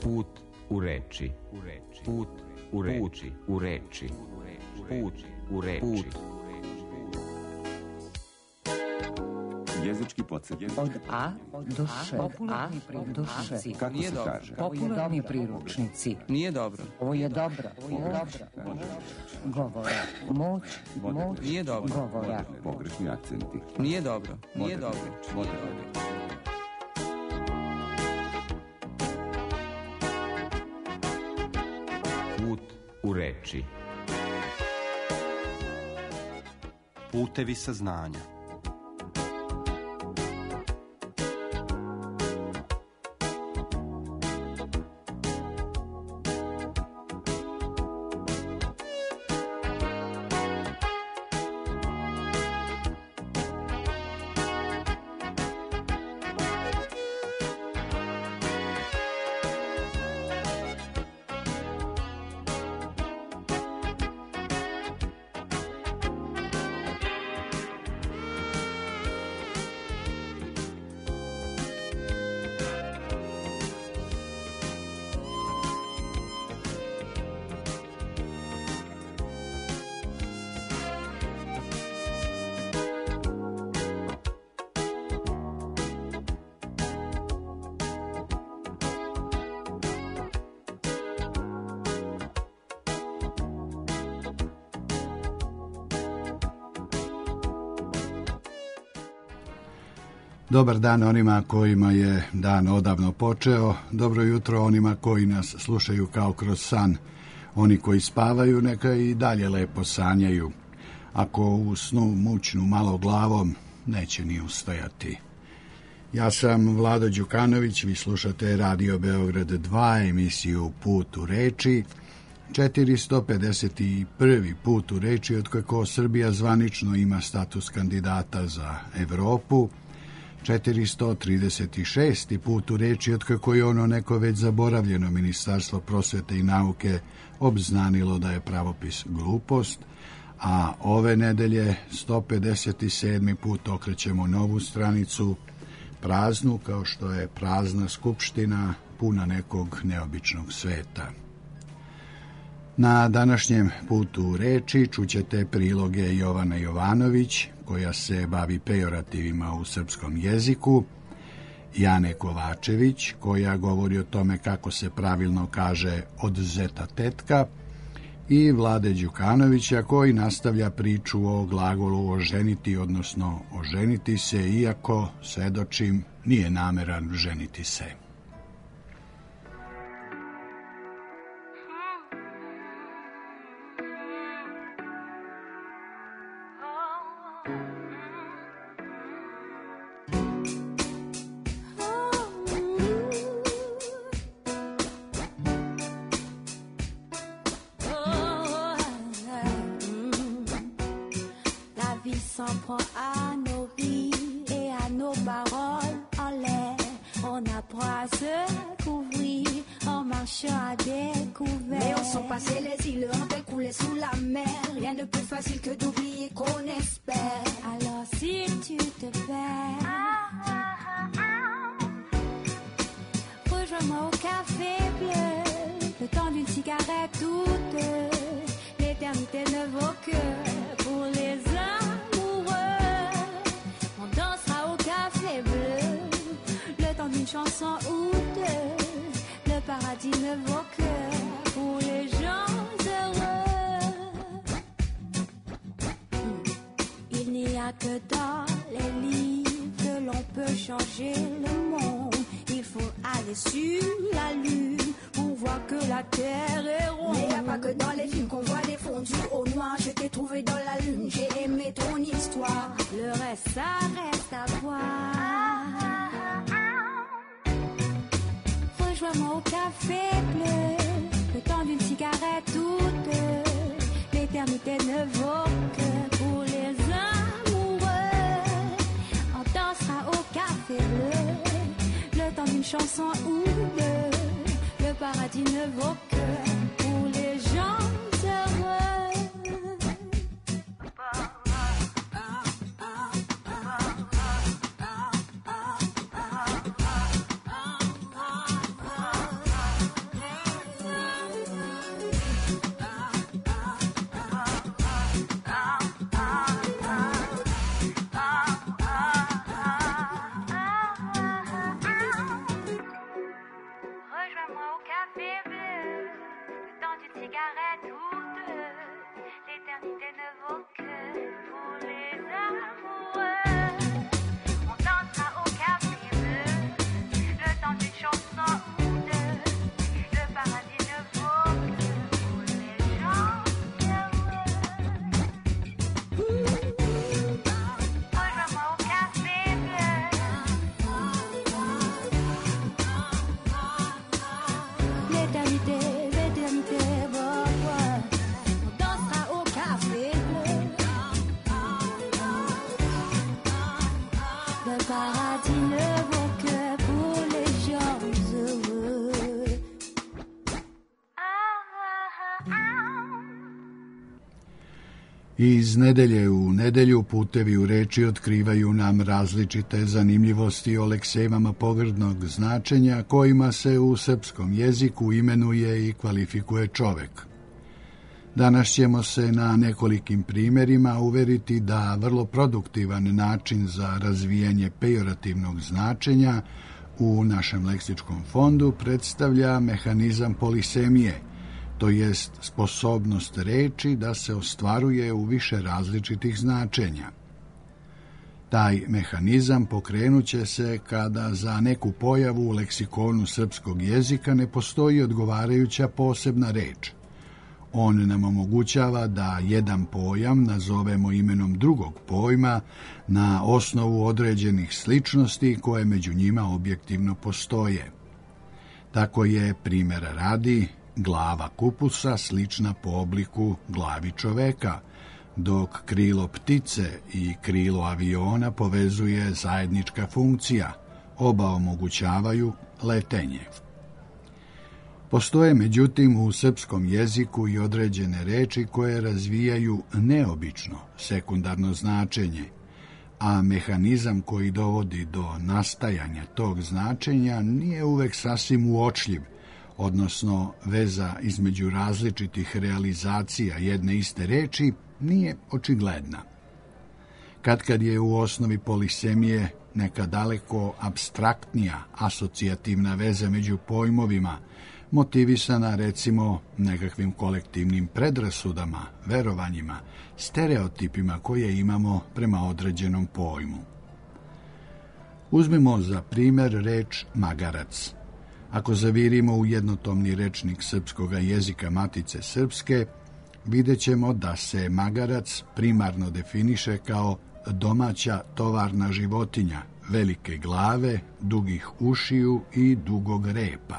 Put u reči. Put u reči. U reči. Put u reči. Jezički podsjetnik. Od A do Š. Popularni priručnici. Kako se kaže? Popularni priručnici. Nije dobro. Ovo je dobro. Govora. Moć. Nije dobro. Govora. Pogrešni akcenti. Nije dobro. Nije dobro. Put u reči. Putevi saznanja. Dobar dan onima kojima je dan odavno počeo, dobro jutro onima koji nas slušaju kao kroz san. Oni koji spavaju neka i dalje lepo sanjaju. Ako u snu mučnu malo glavom, neće ni ustajati. Ja sam Vlado Đukanović, vi slušate Radio Beograd 2, emisiju Put u reči, 451. put u reči od kako Srbija zvanično ima status kandidata za Evropu, 436. put u reči od kako je ono neko već zaboravljeno Ministarstvo prosvete i nauke obznanilo da je pravopis glupost, a ove nedelje 157. put okrećemo novu stranicu, praznu kao što je prazna Skupština, puna nekog neobičnog sveta. Na današnjem putu u reči čućete priloge Jovana Jovanović, koja se bavi pejorativima u srpskom jeziku, Jane Kovačević, koja govori o tome kako se pravilno kaže odzeta tetka, i Vlade Đukanovića, koji nastavlja priču o glagolu oženiti, odnosno oženiti se, iako, svedočim, nije nameran ženiti se. paradis ne vaut que pour les gens heureux. Iz nedelje u nedelju putevi u reči otkrivaju nam različite zanimljivosti o leksemama pogrdnog značenja kojima se u srpskom jeziku imenuje i kvalifikuje čovek. Danas ćemo se na nekolikim primjerima uveriti da vrlo produktivan način za razvijanje pejorativnog značenja u našem leksičkom fondu predstavlja mehanizam polisemije, to jest sposobnost reči da se ostvaruje u više različitih značenja. Taj mehanizam pokrenuće se kada za neku pojavu u leksikonu srpskog jezika ne postoji odgovarajuća posebna reč. On nam omogućava da jedan pojam nazovemo imenom drugog pojma na osnovu određenih sličnosti koje među njima objektivno postoje. Tako je, primjera radi, glava kupusa slična po obliku glavi čoveka, dok krilo ptice i krilo aviona povezuje zajednička funkcija, oba omogućavaju letenje. Postoje međutim u srpskom jeziku i određene reči koje razvijaju neobično sekundarno značenje, a mehanizam koji dovodi do nastajanja tog značenja nije uvek sasvim uočljiv, odnosno veza između različitih realizacija jedne iste reči nije očigledna. Katkad je u osnovi polisemije neka daleko apstraktnija asocijativna veza među pojmovima, motivisana recimo nekakvim kolektivnim predrasudama, verovanjima, stereotipima koje imamo prema određenom pojmu. Uzmimo za primjer reč magarac. Ako zavirimo u jednotomni rečnik srpskog jezika Matice srpske, vidjet ćemo da se magarac primarno definiše kao domaća tovarna životinja, velike glave, dugih ušiju i dugog repa.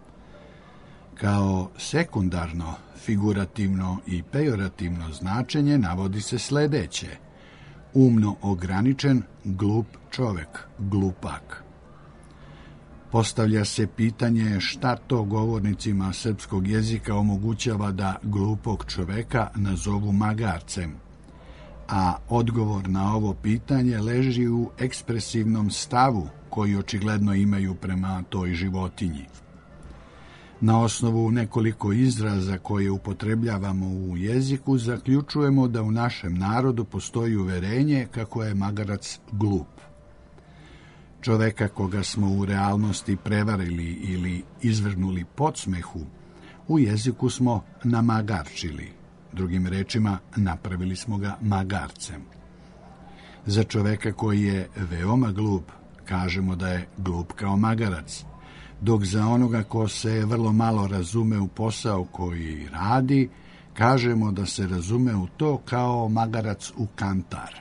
Kao sekundarno, figurativno i pejorativno značenje navodi se sledeće: umno ograničen, glup čovek, glupak. Postavlja se pitanje šta to govornicima srpskog jezika omogućava da glupog čoveka nazovu magarcem, a odgovor na ovo pitanje leži u ekspresivnom stavu koji očigledno imaju prema toj životinji. Na osnovu nekoliko izraza koje upotrebljavamo u jeziku zaključujemo da u našem narodu postoji uverenje kako je magarac glup. Čoveka koga smo u realnosti prevarili ili izvrgnuli podsmehu, u jeziku smo namagarčili, drugim rečima napravili smo ga magarcem. Za čoveka koji je veoma glup kažemo da je glup kao magarac, dok za onoga ko se vrlo malo razume u posao koji radi, kažemo da se razume u to kao magarac u kantar.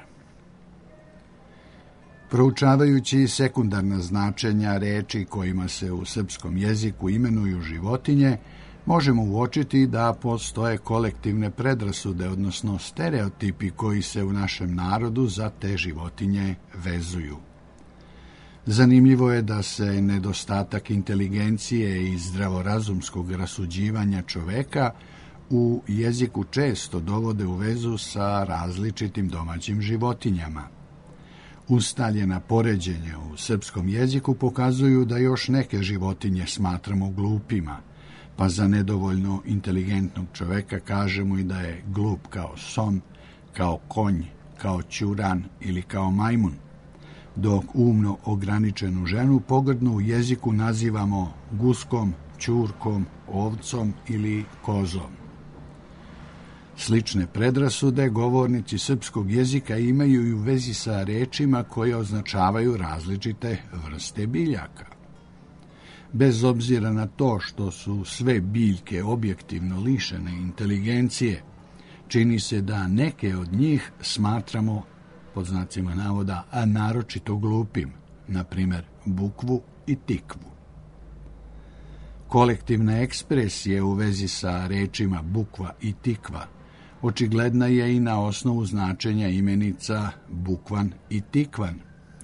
Proučavajući sekundarna značenja reči kojima se u srpskom jeziku imenuju životinje, možemo uočiti da postoje kolektivne predrasude, odnosno stereotipi koji se u našem narodu za te životinje vezuju. Zanimljivo je da se nedostatak inteligencije i zdravorazumskog rasuđivanja čoveka u jeziku često dovode u vezu sa različitim domaćim životinjama. Ustaljena poređenja u srpskom jeziku pokazuju da još neke životinje smatramo glupima, pa za nedovoljno inteligentnog čoveka kažemo i da je glup kao som, kao konj, kao ćuran ili kao majmun, dok umno ograničenu ženu pogrdno u jeziku nazivamo guskom, ćurkom, ovcom ili kozom. Slične predrasude govornici srpskog jezika imaju i u vezi sa rečima koje označavaju različite vrste biljaka. Bez obzira na to što su sve biljke objektivno lišene inteligencije, čini se da neke od njih smatramo, pod znacima navoda, a naročito glupim, na primjer bukvu i tikvu. Kolektivna ekspresija u vezi sa rečima bukva i tikva očigledna je i na osnovu značenja imenica bukvan i tikvan,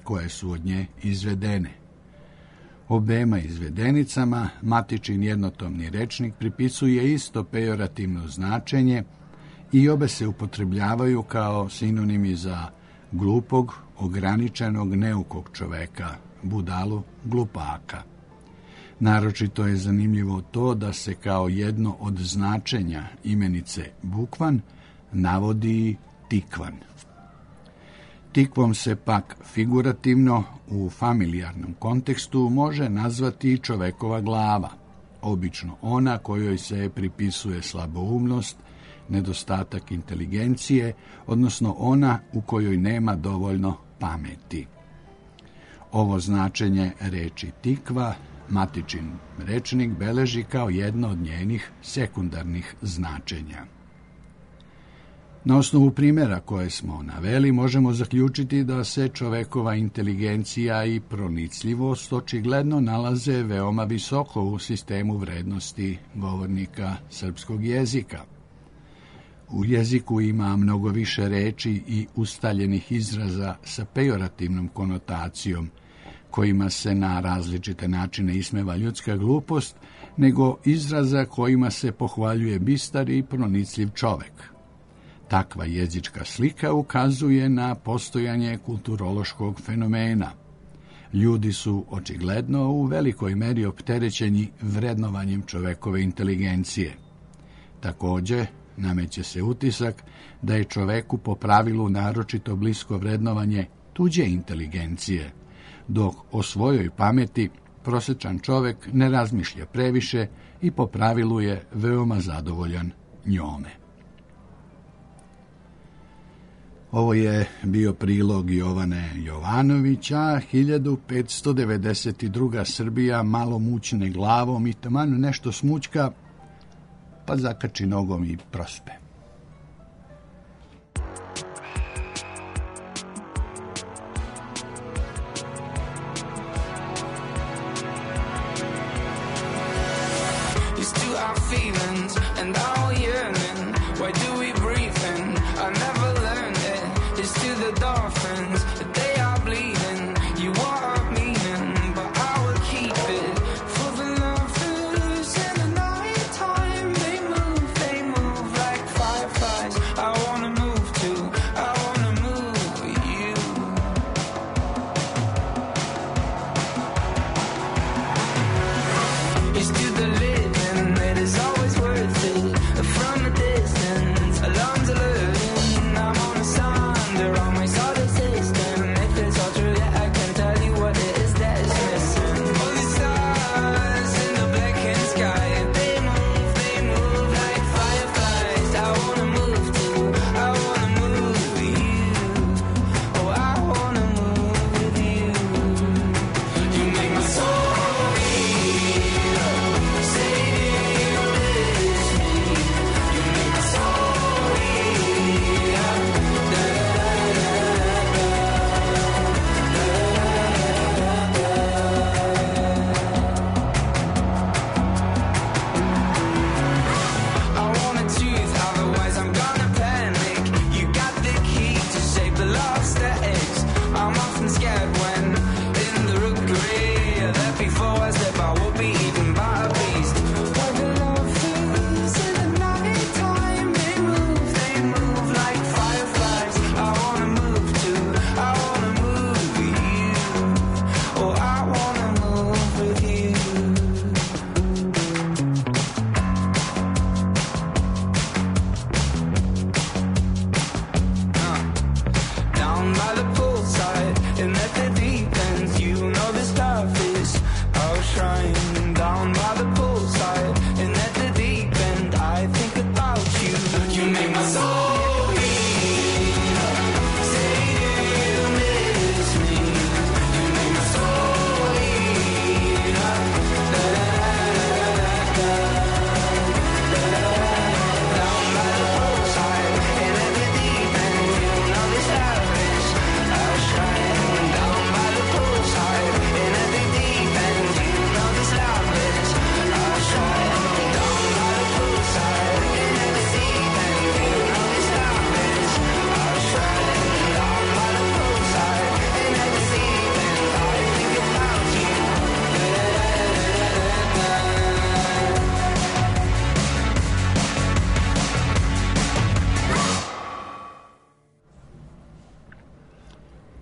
koje su od nje izvedene. Obema izvedenicama matičin jednotomni rečnik pripisuje isto pejorativno značenje i obe se upotrebljavaju kao sinonimi za glupog, ograničenog, neukog čoveka, budalu, glupaka. Naročito je zanimljivo to da se kao jedno od značenja imenice bukvan navodi tikvan. Tikvom se pak figurativno u familijarnom kontekstu može nazvati čovekova glava, obično ona kojoj se pripisuje slaboumnost, nedostatak inteligencije, odnosno ona u kojoj nema dovoljno pameti. Ovo značenje reči tikva matičin rečnik beleži kao jedno od njenih sekundarnih značenja. Na osnovu primjera koje smo naveli, možemo zaključiti da se čovekova inteligencija i pronicljivost očigledno nalaze veoma visoko u sistemu vrednosti govornika srpskog jezika. U jeziku ima mnogo više reči i ustaljenih izraza sa pejorativnom konotacijom, kojima se na različite načine ismeva ljudska glupost, nego izraza kojima se pohvaljuje bistar i pronicljiv čovek. Takva jezička slika ukazuje na postojanje kulturološkog fenomena. Ljudi su očigledno u velikoj meri opterećeni vrednovanjem čovekove inteligencije. Takođe, nameće se utisak da je čoveku po pravilu naročito blisko vrednovanje tuđe inteligencije, dok o svojoj pameti prosečan čovek ne razmišlja previše i po pravilu je veoma zadovoljan njome. Ovo je bio prilog Jovane Jovanovića, 1592. Srbija malo mućne glavom i taman nešto smućka, pa zakači nogom i prospe. Fire.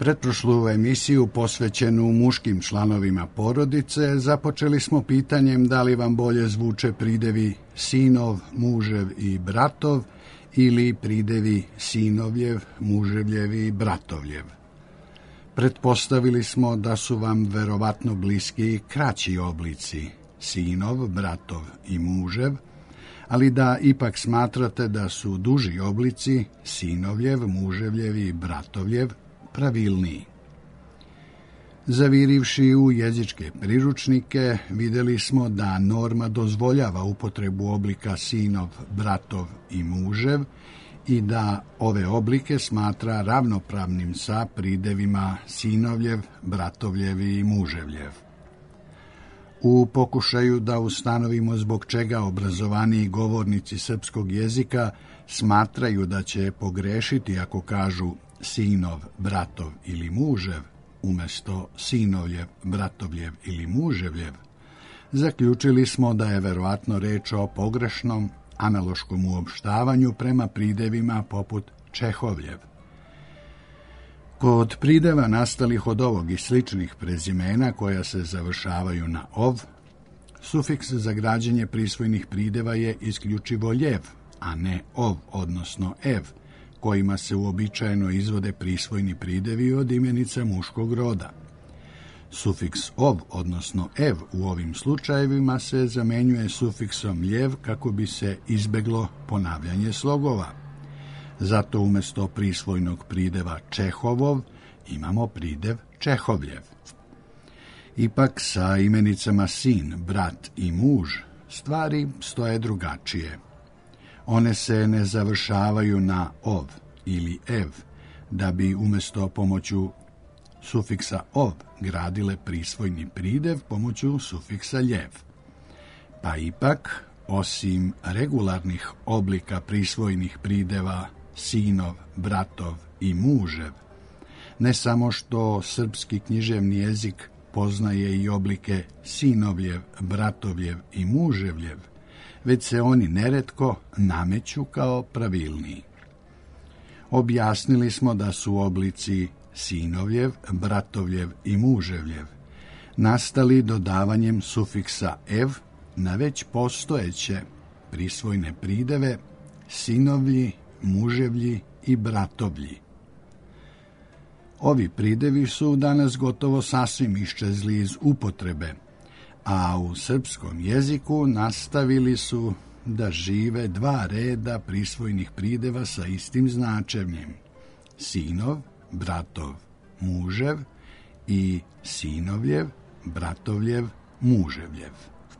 Pretprošlu emisiju posvećenu muškim članovima porodice započeli smo pitanjem da li vam bolje zvuče pridevi sinov, mužev i bratov ili pridevi sinovljev, muževljev i bratovljev. Pretpostavili smo da su vam verovatno bliski kraći oblici sinov, bratov i mužev, ali da ipak smatrate da su duži oblici sinovljev, muževljev i bratovljev pravilniji. Zavirivši u jezičke priručnike, vidjeli smo da norma dozvoljava upotrebu oblika sinov, bratov i mužev i da ove oblike smatra ravnopravnim sa pridevima sinovljev, bratovljev i muževljev. U pokušaju da ustanovimo zbog čega obrazovaniji govornici srpskog jezika smatraju da će pogrešiti ako kažu sinov, bratov ili mužev, umjesto sinovljev, bratovljev ili muževljev, zaključili smo da je verovatno reč o pogrešnom analoškom uopštavanju prema pridevima poput Čehovljev. Kod prideva nastalih od ovog i sličnih prezimena koja se završavaju na ov, sufiks za građenje prisvojnih prideva je isključivo ljev, a ne ov, odnosno ev, kojima se uobičajeno izvode prisvojni pridevi od imenica muškog roda. Sufiks ov, odnosno ev, u ovim slučajevima se zamenjuje sufiksom ljev kako bi se izbeglo ponavljanje slogova. Zato umjesto prisvojnog prideva Čehovov imamo pridev Čehovljev. Ipak sa imenicama sin, brat i muž stvari stoje drugačije. One se ne završavaju na ov ili ev, da bi umjesto pomoću sufiksa ov gradile prisvojni pridev pomoću sufiksa ljev. Pa ipak, osim regularnih oblika prisvojnih prideva sinov, bratov i mužev, ne samo što srpski književni jezik poznaje i oblike sinovljev, bratovljev i muževljev, već se oni neretko nameću kao pravilniji. Objasnili smo da su oblici sinovljev, bratovljev i muževljev nastali dodavanjem sufiksa ev na već postojeće prisvojne prideve sinovlji, muževlji i bratovlji. Ovi pridevi su danas gotovo sasvim iščezli iz upotrebe, a u srpskom jeziku nastavili su da žive dva reda prisvojnih prideva sa istim značenjem: sinov, bratov, mužev i sinovljev, bratovljev, muževljev.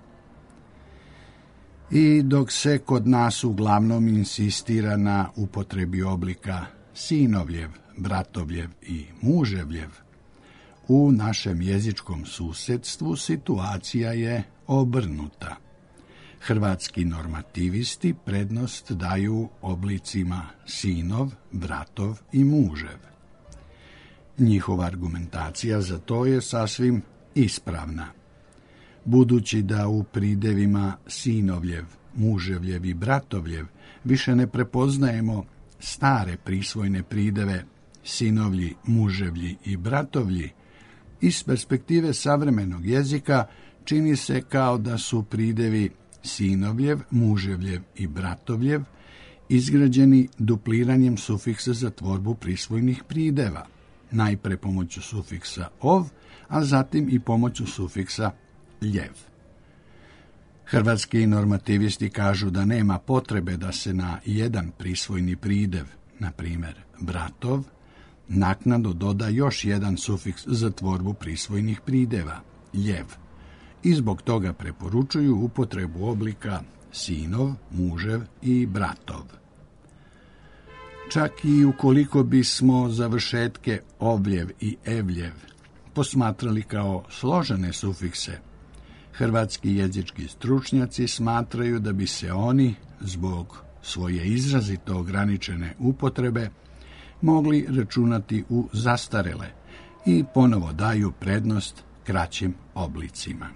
I dok se kod nas uglavnom insistira na upotrebi oblika sinovljev, bratovljev i muževljev, u našem jezičkom susjedstvu situacija je obrnuta. Hrvatski normativisti prednost daju oblicima sinov, bratov i mužev. Njihova argumentacija za to je sasvim ispravna. Budući da u pridevima sinovljev, muževljev i bratovljev više ne prepoznajemo stare prisvojne prideve sinovlji, muževlji i bratovlji, iz perspektive savremenog jezika čini se kao da su pridevi sinovljev, muževljev i bratovljev izgrađeni dupliranjem sufiksa za tvorbu prisvojnih prideva, najpre pomoću sufiksa ov, a zatim i pomoću sufiksa ljev. Hrvatski normativisti kažu da nema potrebe da se na jedan prisvojni pridev, na primjer bratov, naknadno doda još jedan sufiks za tvorbu prisvojnih prideva, ljev, i zbog toga preporučuju upotrebu oblika sinov, mužev i bratov. Čak i ukoliko bismo završetke ovljev i evljev posmatrali kao složene sufikse, hrvatski jezički stručnjaci smatraju da bi se oni, zbog svoje izrazito ograničene upotrebe, mogli računati u zastarele i ponovo daju prednost kraćim oblicima.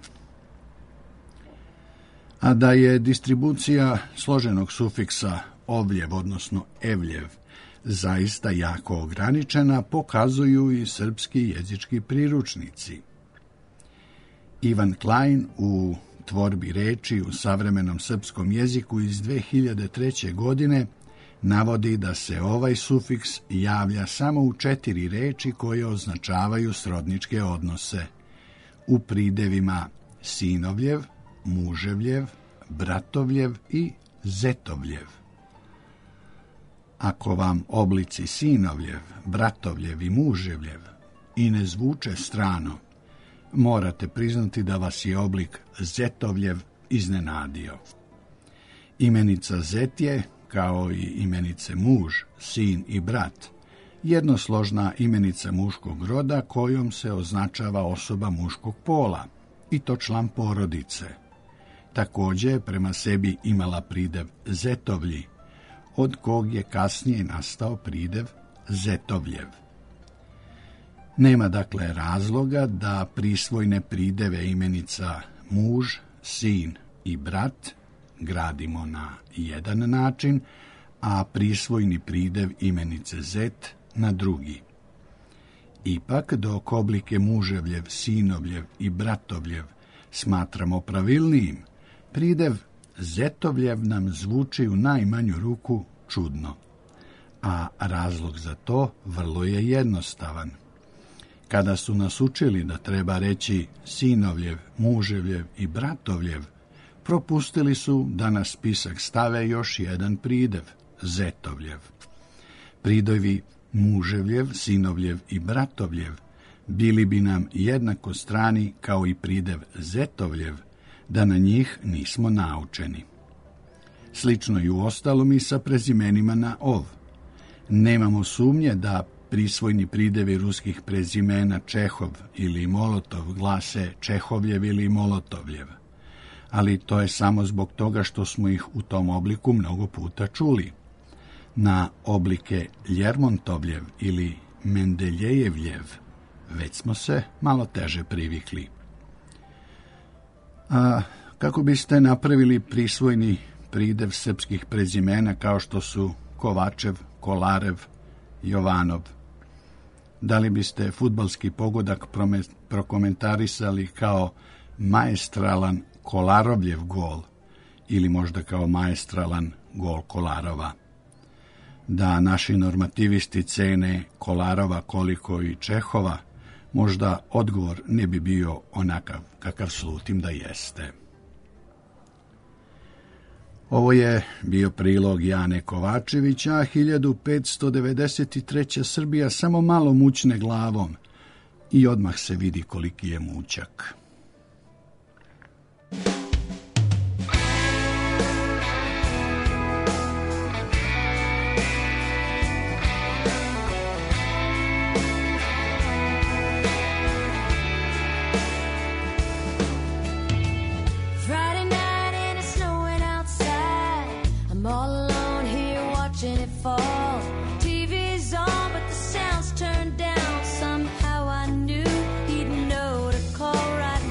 A da je distribucija složenog sufiksa ovljev, odnosno evljev, zaista jako ograničena, pokazuju i srpski jezički priručnici. Ivan Klein u tvorbi reči u savremenom srpskom jeziku iz 2003. godine navodi da se ovaj sufiks javlja samo u 4 reči koje označavaju srodničke odnose, u pridevima sinovljev, muževljev, bratovljev i zetovljev. Ako vam oblici sinovljev, bratovljev i muževljev i ne zvuče strano, morate priznati da vas je oblik zetovljev iznenadio. Imenica zet je, kao i imenice muž, sin i brat, jednosložna imenica muškog roda kojom se označava osoba muškog pola, i to član porodice. Također prema sebi imala pridev zetovlji, od kog je kasnije nastao pridev zetovljev. Nema dakle razloga da prisvojne prideve imenica muž, sin i brat gradimo na jedan način, a prisvojni pridev imenice zet na drugi. Ipak, dok oblike muževljev, sinovljev i bratovljev smatramo pravilnijim, pridev zetovljev nam zvuči u najmanju ruku čudno, a razlog za to vrlo je jednostavan. Kada su nas učili da treba reći sinovljev, muževljev i bratovljev, propustili su da na spisak stave još jedan pridev, zetovljev. Pridevi muževljev, sinovljev i bratovljev bili bi nam jednako strani kao i pridev zetovljev, da na njih nismo naučeni. Slično i u ostalom i sa prezimenima na ov. Nemamo sumnje da prisvojni pridevi ruskih prezimena Čehov ili Molotov glase Čehovljev ili Molotovljev, ali to je samo zbog toga što smo ih u tom obliku mnogo puta čuli. Na oblike Ljermontovljev ili Mendeljejevljev već smo se malo teže privikli. A kako biste napravili prisvojni pridev srpskih prezimena kao što su Kovačev, Kolarev, Jovanov? Da li biste fudbalski pogodak prokomentarisali kao maestralan Kolarovljev gol ili možda kao maestralan gol Kolarova? Da naši normativisti cene Kolarova koliko i Čehova, možda odgovor ne bi bio onakav kakav slutim da jeste. Ovo je bio prilog Jane Kovačevića, 1593. Srbija samo malo mućne glavom i odmah se vidi koliki je mućak. TV's on, but the sound's turned down. Somehow I knew he'd know to call right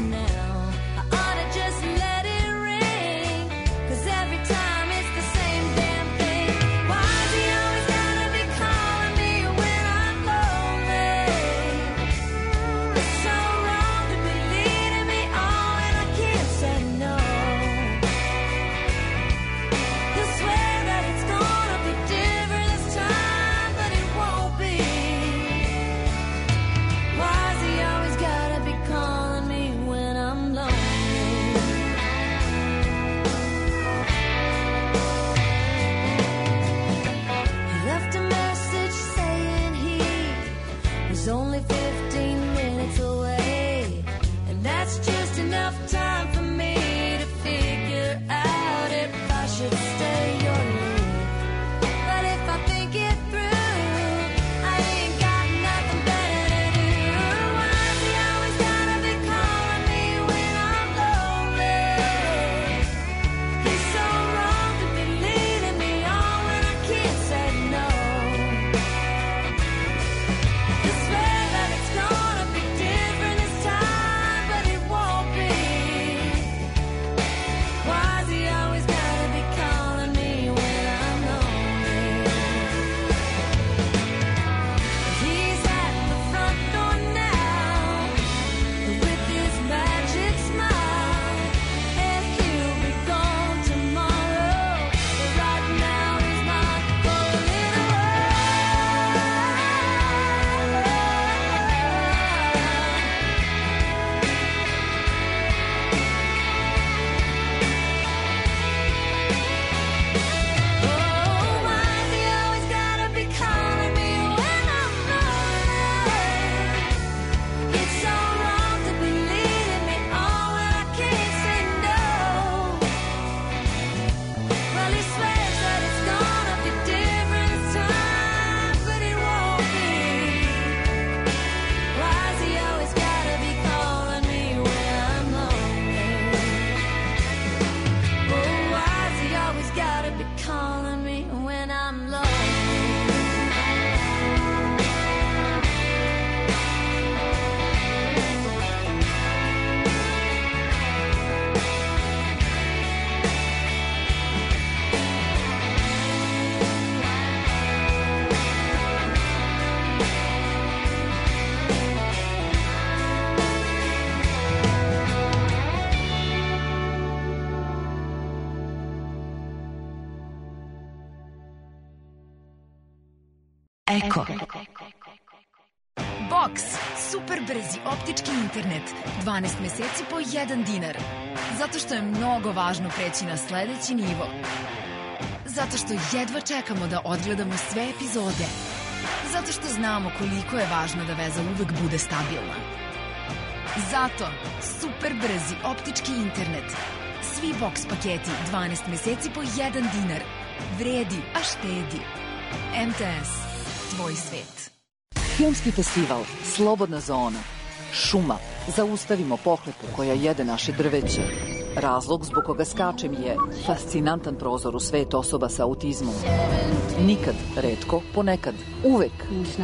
Eko. Box. Super brzi optički internet. 12 meseci po 1 dinar. Zato što je mnogo važno preći na sledeći nivo. Zato što jedva čekamo da odgledamo sve epizode. Zato što znamo koliko je važno da veza uvek bude stabilna. Zato super brzi optički internet. Svi Box paketi 12 meseci po 1 dinar. Vredi, a štedi. MTS. Tvoj svet. Filmski festival Slobodna zona. Šuma. Zaustavimo pohlepu koja jede naše drveće. Razlog zbog koga skačem je fascinantan prozor u svet osoba sa autizmom. Nikad, retko, ponekad, uvek.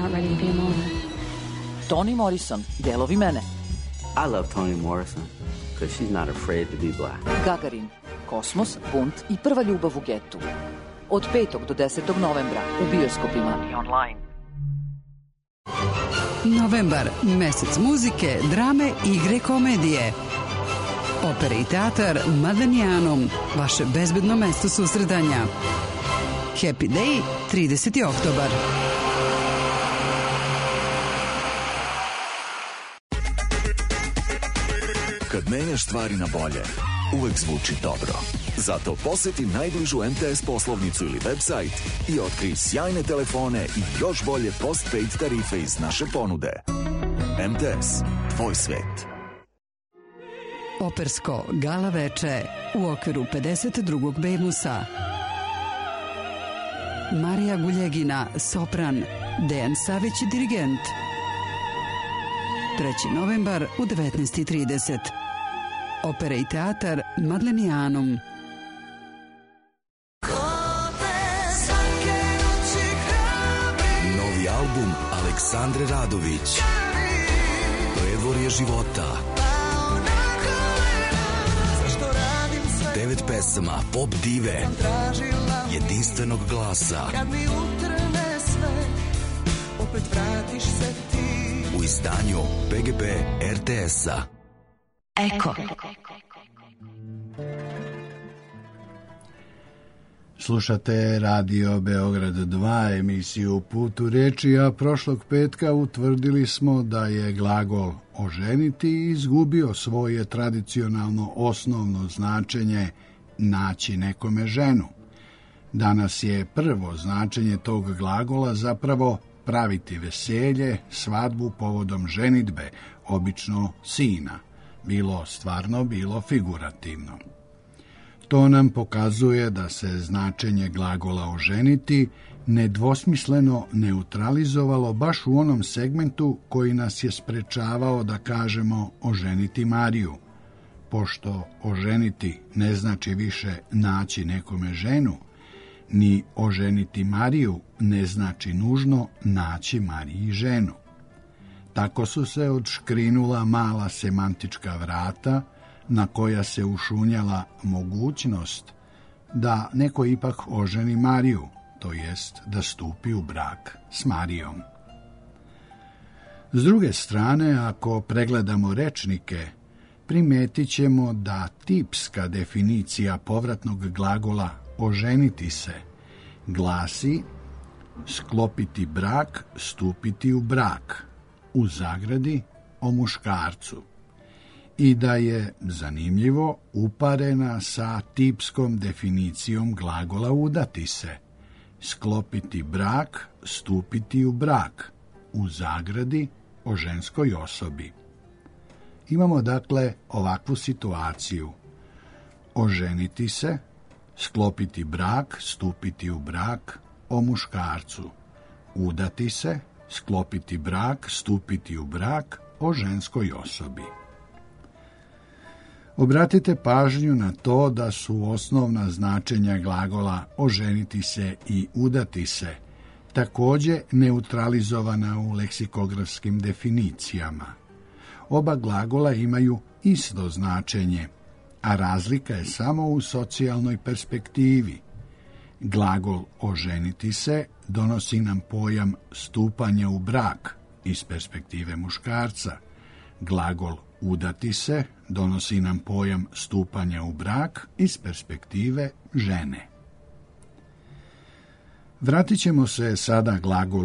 Toni Morrison, delovi mene. I love Toni Morrison because she's not afraid to be black. Gagarin, Kosmos, bunt i prva ljubav u getu. Od 5. do 10. novembra u bioskopima i online. Novembar, mesec muzike, drame, igre, komedije. Opera i teatar Madanijanum, vaše bezbedno mesto susretanja. Happy Day, 30. oktobar. Kad menjaš stvari na bolje, uvek zvuči dobro. Zato poseti najbližu MTS poslovnicu ili website i otkri sjajne telefone i još bolje postpaid tarife iz naše ponude. MTS, tvoj svet. Opersko gala veče u okviru 52. Bemusa. Marija Guljegina, sopran, Dejan Savić, dirigent. 3. novembar u 19:30. Opera i teatar Madlenijanum. Novi album Aleksandre Radović. Prevorje života. 9 pesama pop dive, jedinstvenog glasa. U izdanju PGP RTS-a. Eko. Slušate Radio Beograd 2, emisiju Put u reči, a prošlog petka utvrdili smo da je glagol oženiti izgubio svoje tradicionalno osnovno značenje naći nekome ženu. Danas je prvo značenje tog glagola zapravo praviti veselje, svadbu povodom ženidbe, obično sina, bilo stvarno, bilo figurativno. To nam pokazuje da se značenje glagola oženiti nedvosmisleno neutralizovalo baš u onom segmentu koji nas je sprečavao da kažemo oženiti Mariju. Pošto oženiti ne znači više naći nekome ženu, ni oženiti Mariju ne znači nužno naći Mariji ženu. Tako su se odškrinula mala semantička vrata na koja se ušunjala mogućnost da neko ipak oženi Mariju, to jest da stupi u brak s Marijom. S druge strane, ako pregledamo rečnike, primetit ćemo da tipska definicija povratnog glagola oženiti se glasi sklopiti brak, stupiti u brak, u zagradi o muškarcu, i da je, zanimljivo, uparena sa tipskom definicijom glagola udati se, sklopiti brak, stupiti u brak, u zagradi o ženskoj osobi. Imamo dakle ovakvu situaciju: oženiti se, sklopiti brak, stupiti u brak, o muškarcu, udati se, sklopiti brak, stupiti u brak, o ženskoj osobi. Obratite pažnju na to da su osnovna značenja glagola oženiti se i udati se također neutralizovana u leksikografskim definicijama. Oba glagola imaju isto značenje, a razlika je samo u socijalnoj perspektivi. Glagol oženiti se donosi nam pojam stupanja u brak iz perspektive muškarca. Glagol udati se donosi nam pojam stupanja u brak iz perspektive žene. Vratit ćemo se sada glagolu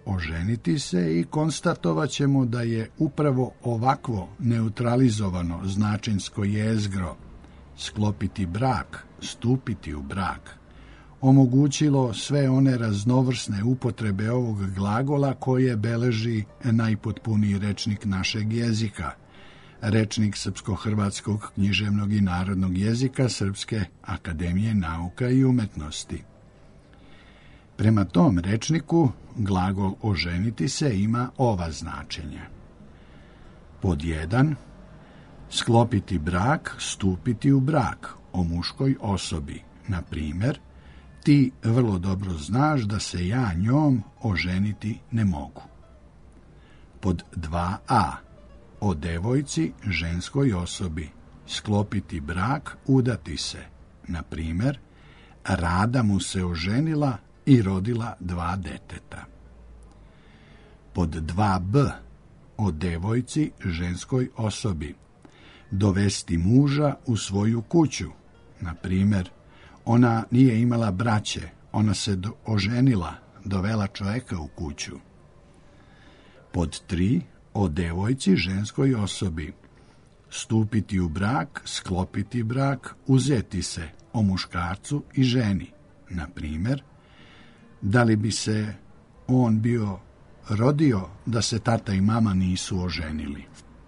oženiti se i konstatovat ćemo da je upravo ovakvo neutralizovano značenjsko jezgro sklopiti brak, stupiti u brak, omogućilo sve one raznovrsne upotrebe ovog glagola koje beleži najpotpuniji rečnik našeg jezika, rečnik Srpsko-hrvatskog književnog i narodnog jezika Srpske akademije nauka i umetnosti. Prema tom rečniku glagol oženiti se ima ova značenja. Pod 1. Sklopiti brak, stupiti u brak o muškoj osobi. Na primjer, ti vrlo dobro znaš da se ja njom oženiti ne mogu. Pod 2a. O devojci, ženskoj osobi. Sklopiti brak, udati se. Na primjer, Rada mu se oženila i rodila 2 deteta. Pod 2b. O devojci, ženskoj osobi. Dovesti muža u svoju kuću. Na primjer, ona nije imala braće, ona se oženila, dovela čovjeka u kuću. Pod 3. O devojci, ženskoj osobi. Stupiti u brak, sklopiti brak, uzeti se, o muškarcu i ženi. Na primjer, da li bi se on bio rodio da se tata i mama nisu oženili.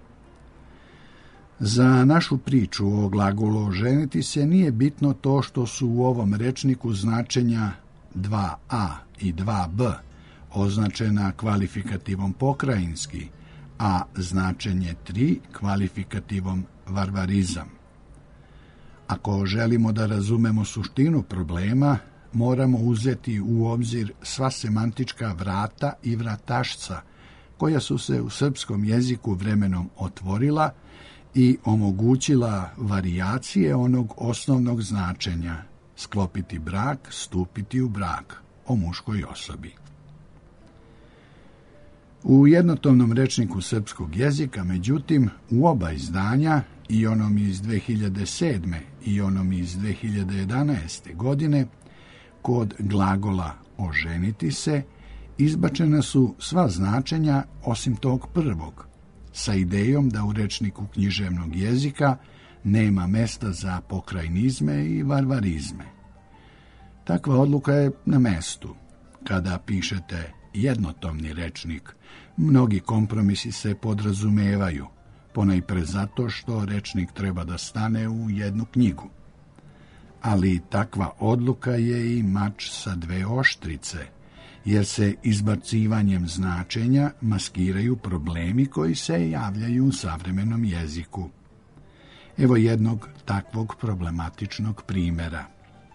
Za našu priču o glagolu oženiti se nije bitno to što su u ovom rečniku značenja 2a i 2b označena kvalifikativom pokrajinski, a značenje 3 kvalifikativom varvarizam. Ako želimo da razumemo suštinu problema, moramo uzeti u obzir sva semantička vrata i vratašca koja su se u srpskom jeziku vremenom otvorila i omogućila varijacije onog osnovnog značenja sklopiti brak, stupiti u brak o muškoj osobi. U jednotomnom rečniku srpskog jezika, međutim, u oba izdanja, i onom iz 2007. i onom iz 2011. godine, kod glagola oženiti se, izbačena su sva značenja osim tog prvog, sa idejom da u rečniku književnog jezika nema mesta za pokrajnizme i varvarizme. Takva odluka je na mestu. Kada pišete jednotomni rečnik, mnogi kompromisi se podrazumevaju, ponajpre zato što rečnik treba da stane u jednu knjigu. Ali takva odluka je i mač sa 2 oštrice, jer se izbacivanjem značenja maskiraju problemi koji se javljaju u savremenom jeziku. Evo jednog takvog problematičnog primjera.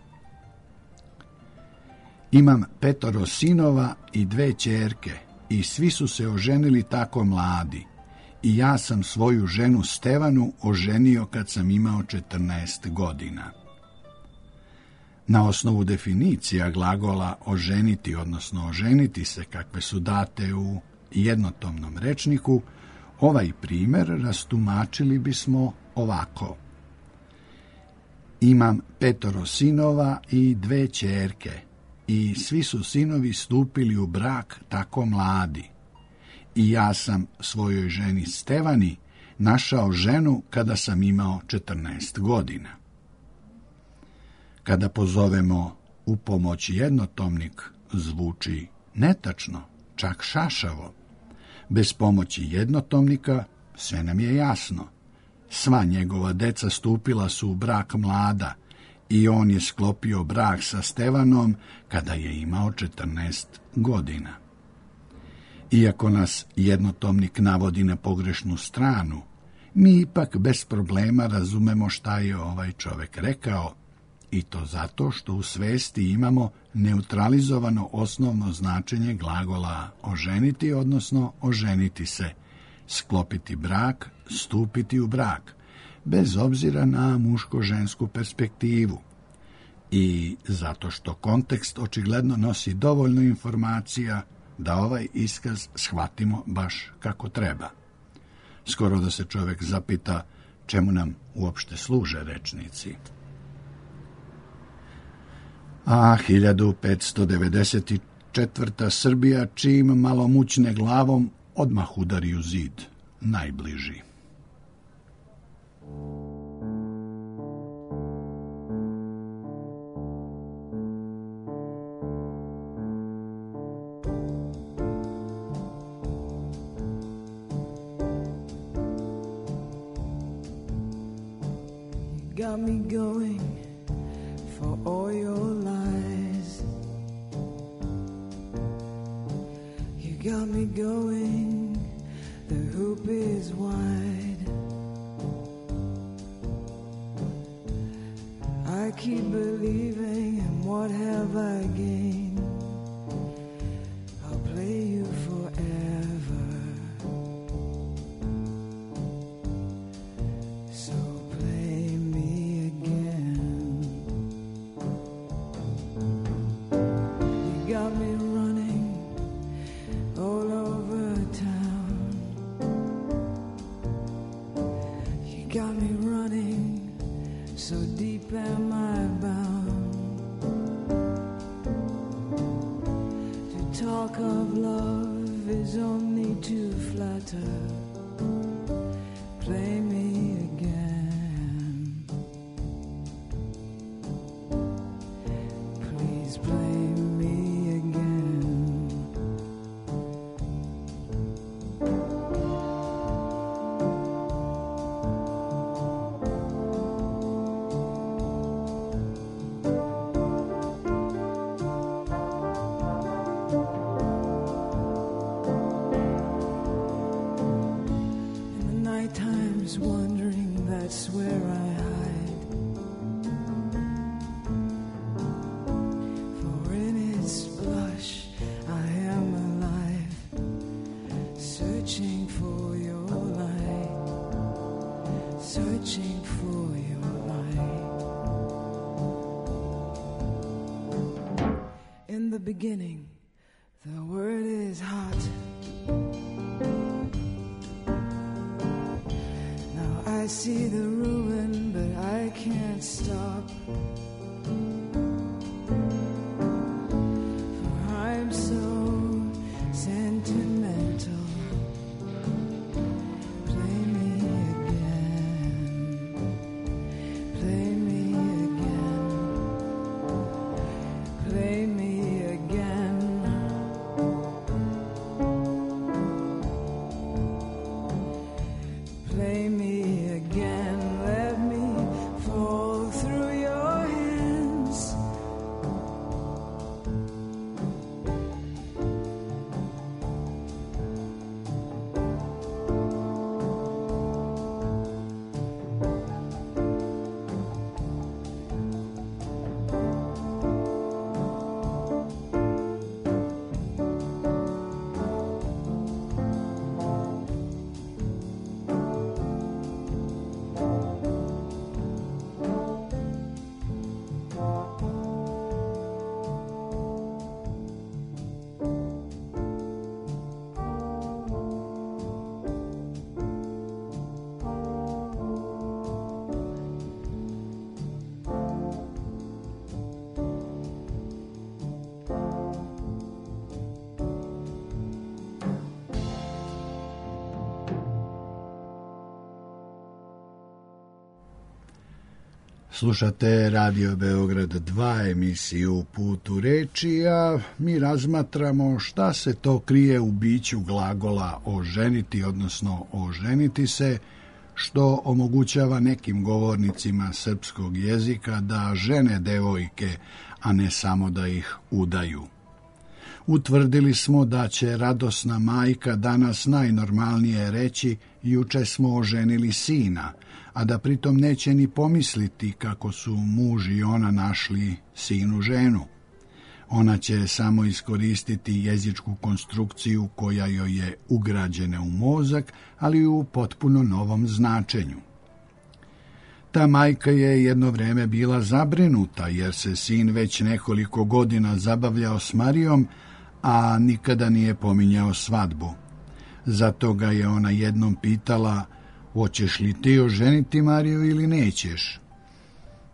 Imam 5 sinova i 2 ćerke i svi su se oženili tako mladi i ja sam svoju ženu Stevanu oženio kad sam imao 14 godina. Na osnovu definicija glagola oženiti, odnosno oženiti se, kakve su date u jednotomnom rečniku, ovaj primjer rastumačili bismo ovako. Imam 5 sinova i 2 ćerke i svi su sinovi stupili u brak tako mladi. I ja sam svojoj ženi Stevani našao ženu kada sam imao 14 godina. Kada pozovemo u pomoć jednotomnik, zvuči netačno, čak šašavo. Bez pomoći jednotomnika sve nam je jasno. Sva njegova deca stupila su u brak mlada i on je sklopio brak sa Stevanom kada je imao 14 godina. Iako nas jednotomnik navodi na pogrešnu stranu, mi ipak bez problema razumemo šta je ovaj čovek rekao, i to zato što u svesti imamo neutralizovano osnovno značenje glagola oženiti, odnosno oženiti se, sklopiti brak, stupiti u brak, bez obzira na muško-žensku perspektivu. I zato što kontekst očigledno nosi dovoljno informacija da ovaj iskaz shvatimo baš kako treba. Skoro da se čovjek zapita čemu nam uopšte služe rečnici. A 1594. 4. Srbija, čim malo mućne glavom, odmah udari u zid, najbliži. Got me going for all your lies. You got me going, the hoop is wide. I keep believing, and what have I gained? I'll play you forever. So play me again. You got me running all over town. You got me running, so deep am I bound. To talk of love is only to flatter. Play me again. Please play me again. In the night times wandering, that's where I hide. For in its blush I am alive, searching for your light, searching for your light. In the beginning, the word is hot. Now I see the ruin, but I can't stop. For I'm so sentimental. Play me again. Play me again. Play me again. Play me again. Let me fall through your hands. Slušate Radio Beograd 2, emisiju Put u reči, a mi razmatramo šta se to krije u biću glagola oženiti, odnosno oženiti se, što omogućava nekim govornicima srpskog jezika da žene devojke, a ne samo da ih udaju. Utvrdili smo da će radosna majka danas najnormalnije reći juče smo oženili sina, a da pritom neće ni pomisliti kako su muž i ona našli sinu ženu. Ona će samo iskoristiti jezičku konstrukciju koja joj je ugrađena u mozak, ali u potpuno novom značenju. Ta majka je jedno vreme bila zabrinuta jer se sin već nekoliko godina zabavljao s Marijom, a nikada nije pominjao svadbu. Zato ga je ona jednom pitala: hoćeš li ti oženiti Mariju ili nećeš?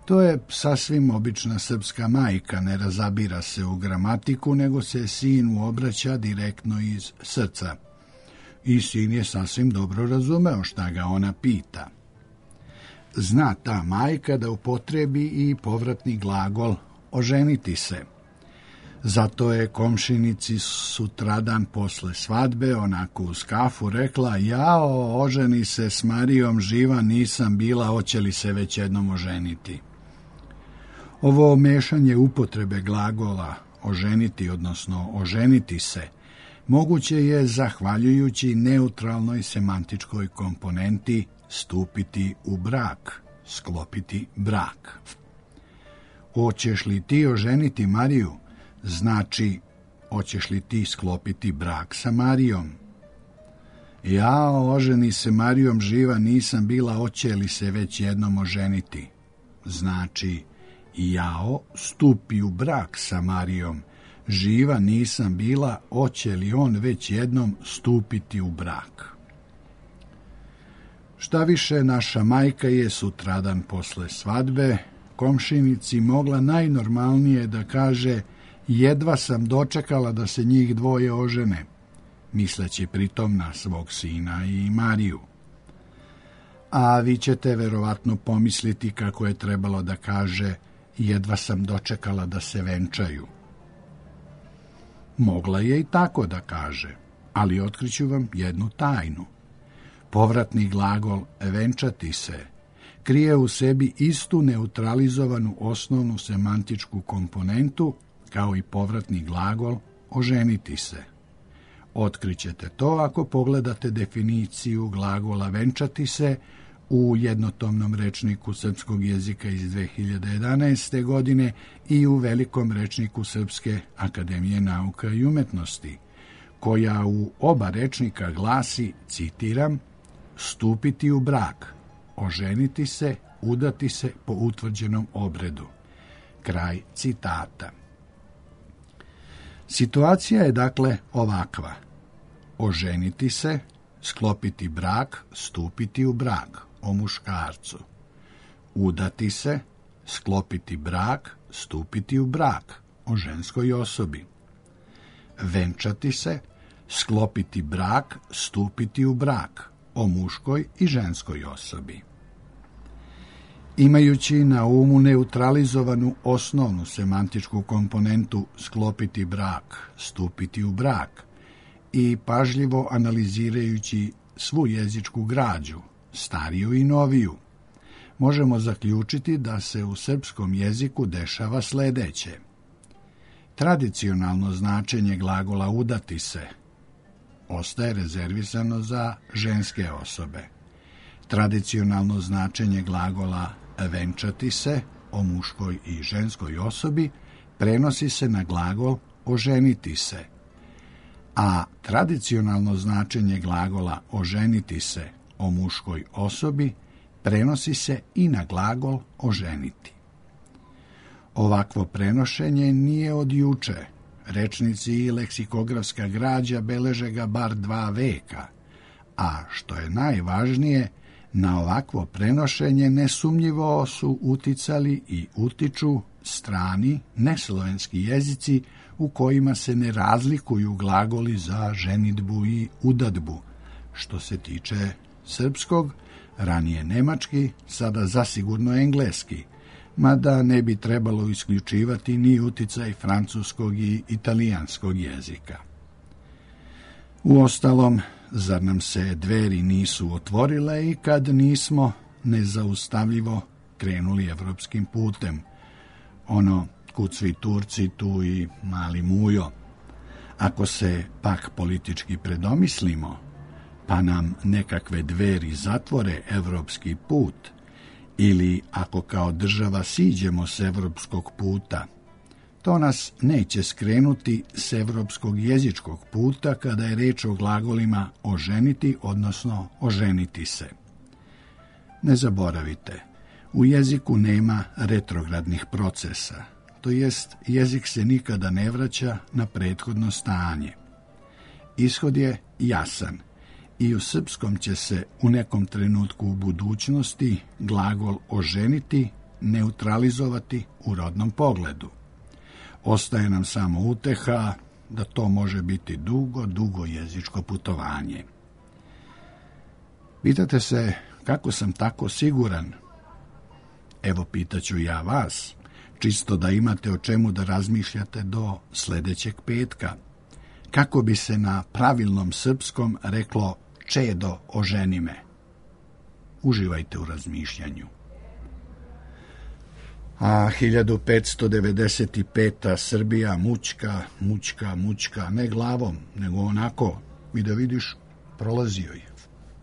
To je sasvim obična srpska majka, ne razabira se u gramatiku, nego se sinu obraća direktno iz srca. I sin je sasvim dobro razumeo šta ga ona pita. Zna ta majka da upotrebi i povratni glagol oženiti se. Zato je komšinici sutradan posle svadbe, onako uz kafu, rekla: jao, oženi se s Marijom, živa nisam bila, hoće li se već jednom oženiti. Ovo mešanje upotrebe glagola oženiti, odnosno oženiti se, moguće je zahvaljujući neutralnoj semantičkoj komponenti stupiti u brak, sklopiti brak. Hoćeš li ti oženiti Mariju? Znači, hoćeš li ti sklopiti brak sa Marijom? Jao, oženi se Marijom, živa nisam bila, hoće li se već jednom oženiti? Znači, jao, stupi u brak sa Marijom, živa nisam bila, hoće li on već jednom stupiti u brak? Šta više, naša majka je sutradan posle svadbe komšinici mogla najnormalnije da kaže: jedva sam dočekala da se njih dvoje ožene, misleći pritom na svog sina i Mariju. A vi ćete verovatno pomisliti kako je trebalo da kaže: jedva sam dočekala da se venčaju. Mogla je i tako da kaže, ali otkriću vam jednu tajnu. Povratni glagol venčati se krije u sebi istu neutralizovanu osnovnu semantičku komponentu kao i povratni glagol oženiti se. Otkrićete to ako pogledate definiciju glagola venčati se u jednotomnom rečniku srpskog jezika iz 2011. godine i u velikom rečniku Srpske akademije nauka i umetnosti, koja u oba rečnika glasi, citiram: stupiti u brak, oženiti se, udati se po utvrđenom obredu. Kraj citata. Situacija je dakle ovakva: oženiti se, sklopiti brak, stupiti u brak, o muškarcu. Udati se, sklopiti brak, stupiti u brak, o ženskoj osobi. Venčati se, sklopiti brak, stupiti u brak, o muškoj i ženskoj osobi. Imajući na umu neutralizovanu osnovnu semantičku komponentu sklopiti brak, stupiti u brak i pažljivo analizirajući svu jezičku građu, stariju i noviju, možemo zaključiti da se u srpskom jeziku dešava sledeće. Tradicionalno značenje glagola udati se ostaje rezervisano za ženske osobe. Tradicionalno značenje glagola venčati se o muškoj i ženskoj osobi prenosi se na glagol oženiti se, a tradicionalno značenje glagola oženiti se o muškoj osobi prenosi se i na glagol oženiti. Ovakvo prenošenje nije od juče. Rečnici i leksikografska građa beleže ga bar 2 veka, a što je najvažnije, na ovakvo prenošenje nesumnjivo su uticali i utiču strani neslovenski jezici u kojima se ne razlikuju glagoli za ženidbu i udadbu, što se tiče srpskog, ranije nemački, sada zasigurno engleski, mada ne bi trebalo isključivati ni uticaj francuskog i italijanskog jezika. Uostalom, zar nam se dveri nisu otvorile i kad nismo nezaustavljivo krenuli evropskim putem? Ono, kud svi Turci, tu i mali Mujo. Ako se pak politički predomislimo, pa nam nekakve dveri zatvore evropski put, ili ako kao država siđemo s evropskog puta, to nas neće skrenuti s evropskog jezičkog puta kada je reč o glagolima oženiti, odnosno oženiti se. Ne zaboravite, u jeziku nema retrogradnih procesa, to jest jezik se nikada ne vraća na prethodno stanje. Ishod je jasan i u srpskom će se u nekom trenutku u budućnosti glagol oženiti neutralizovati u rodnom pogledu. Ostaje nam samo uteha da to može biti dugo jezičko putovanje. Pitate se kako sam tako siguran? Evo pitaću ja vas, čisto da imate o čemu da razmišljate do sledećeg petka. Kako bi se na pravilnom srpskom reklo čedo oženi me? Uživajte u razmišljanju. A 1595. Srbija mućka, ne glavom, nego onako, i da vidiš, prolazio je.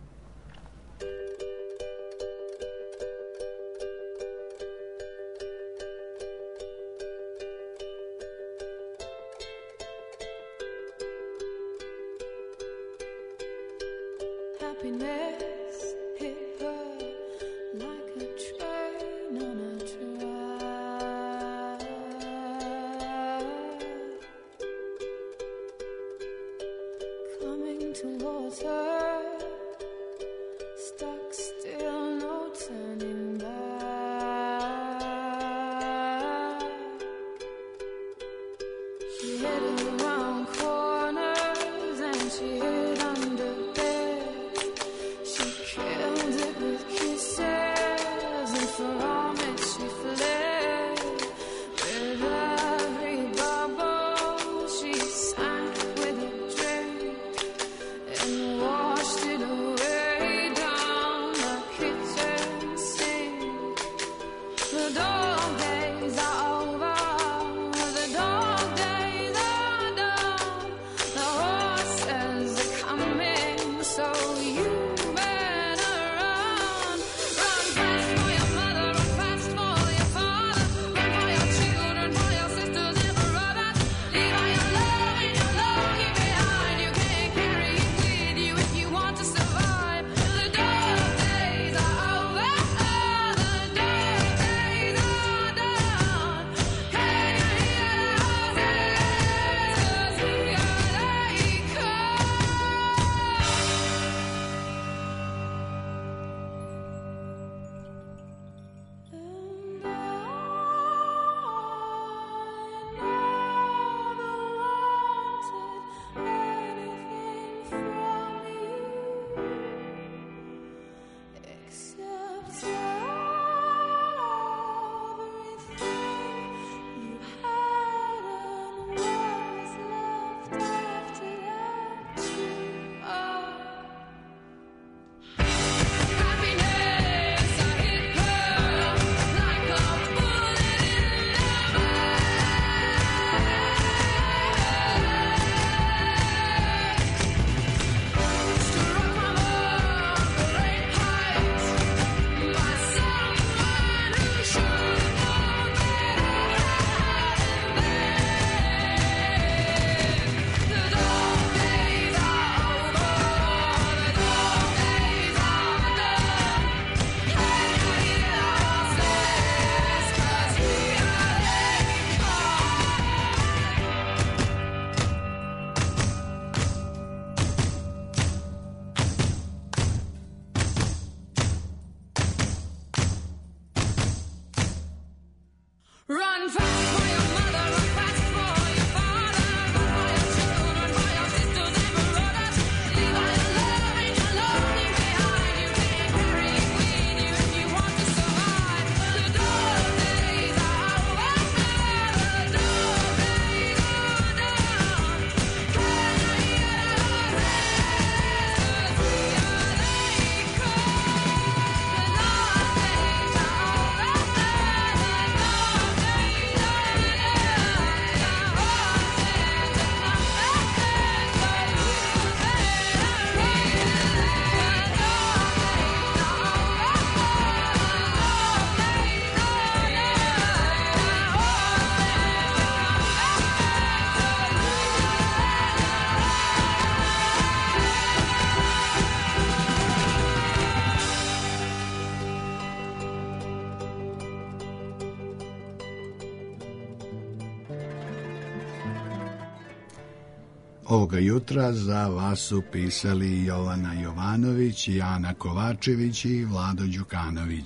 Ovoga jutra za vas su pisali Jovana Jovanović, Jana Kovačević i Vlado Đukanović.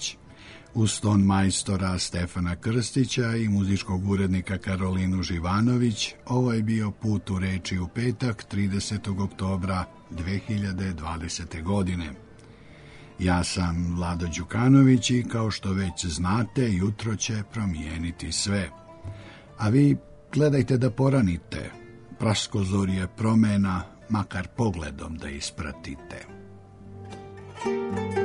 Uz ton majstora Stefana Krstića i muzičkog urednika Karolinu Živanović, ovo je bio Put u reči u petak, 30. oktobra 2020. godine. Ja sam Vlado Đukanović i kao što već znate, jutro će promijeniti sve. A vi gledajte da poranite, praskozorje promena, makar pogledom da ispratite.